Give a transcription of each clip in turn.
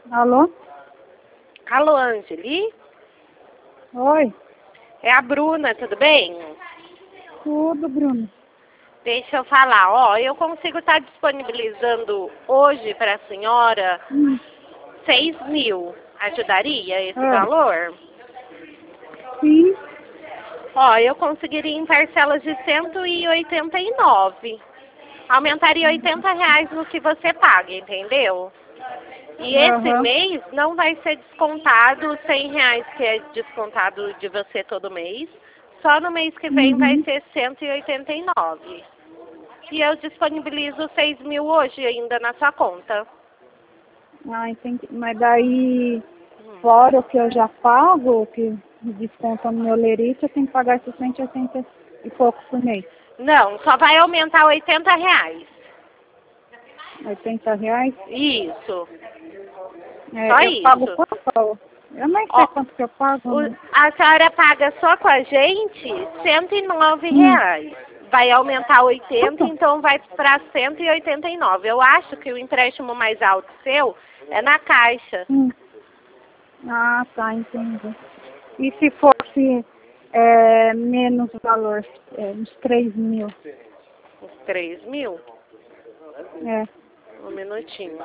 Alô? Alô, Angeli? Oi? É a Bruna, tudo bem? Tudo, Bruno. Deixa eu falar, ó, eu consigo estar disponibilizando hoje para a senhora 6.000. Ajudaria esse valor? Sim. Ó, eu conseguiria em parcelas de 189. Aumentaria R$ 80 no que você paga, entendeu? E esse mês não vai ser descontado R$ 100 que é descontado de você todo mês. Só no mês que vem vai ser 189. E eu disponibilizo 6.000 hoje ainda na sua conta. Ah, entendi. Mas daí, fora o que eu já pago, o que desconta no meu lerite, eu tenho que pagar esses 180 e pouco por mês. Não, só vai aumentar R$ 80. R$ 80? Isso. É, Só eu pago isso. quanto? Eu nem sei quanto que eu pago. Né? A senhora paga só com a gente R$ 109. Vai aumentar 80, então vai para 189. Eu acho que o empréstimo mais alto seu é na Caixa. Ah, tá, entendi. E se fosse menos valor, uns 3.000? Uns 3.000? É. Um minutinho.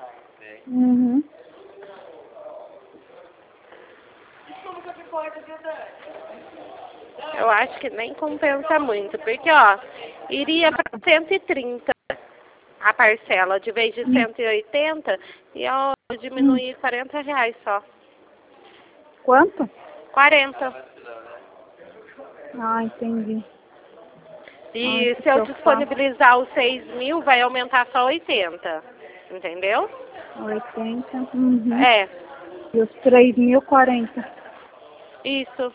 Eu acho que nem compensa muito, porque, ó, iria para 130 a parcela, de vez de 180, e ó, eu diminuir R$ 40 só. Quanto? 40. Ah, entendi. E se eu disponibilizar os 6.000, vai aumentar só 80. Entendeu? 80. É. E os 3.040. Isso.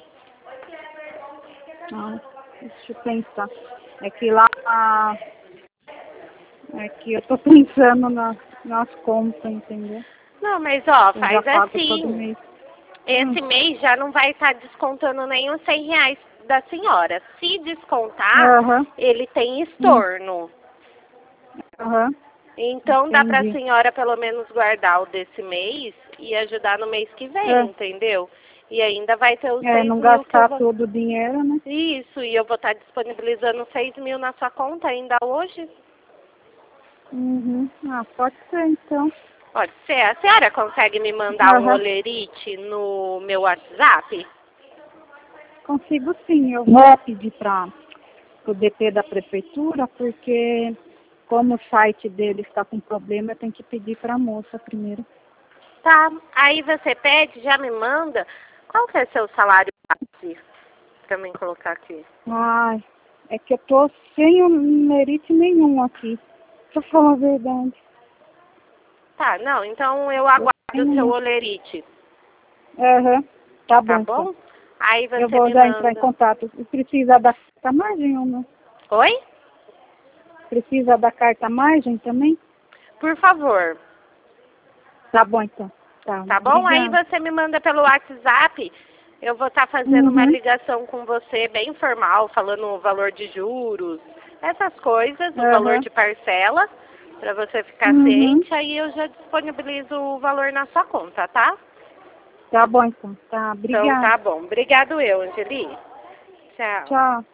Ah, deixa eu pensar. É que lá, é que eu tô pensando nas contas, entendeu? Não, mas ó, Eu já faz pago todo assim. mês. Esse mês já não vai estar descontando nem os R$ 100 da senhora. Se descontar, ele tem estorno. Então dá pra senhora pelo menos guardar o desse mês e ajudar no mês que vem, entendeu? E ainda vai ter os 6.000 não que eu gastar vou... todo o dinheiro, né? Isso, e eu vou estar disponibilizando 6.000 na sua conta ainda hoje. Ah, pode ser então. Pode ser. A senhora consegue me mandar um olerite no meu WhatsApp? Consigo sim. Eu vou pedir para o DP da prefeitura, porque como o site dele está com problema, eu tenho que pedir para a moça primeiro. Tá. Aí você pede, já me manda. Qual que é seu salário base? Pra mim colocar aqui. Ai, é que eu tô sem lerite nenhum aqui. Pra falar a verdade. Tá, não. Então eu aguardo o seu olerite. Tá Tá bom, bom? então. Aí você Eu vou me já entrar em manda. contato. Precisa da carta margem ou não? Oi? Precisa da carta margem também? Por favor. Tá bom, então. Tá bom? Aí você me manda pelo WhatsApp. Eu vou estar fazendo uma ligação com você bem formal, falando o valor de juros, essas coisas, o valor de parcela, para você ficar ciente. Aí eu já disponibilizo o valor na sua conta, tá? Tá bom, então. Tá, obrigada. Então tá bom. Obrigado eu, Angeli. Tchau. Tchau.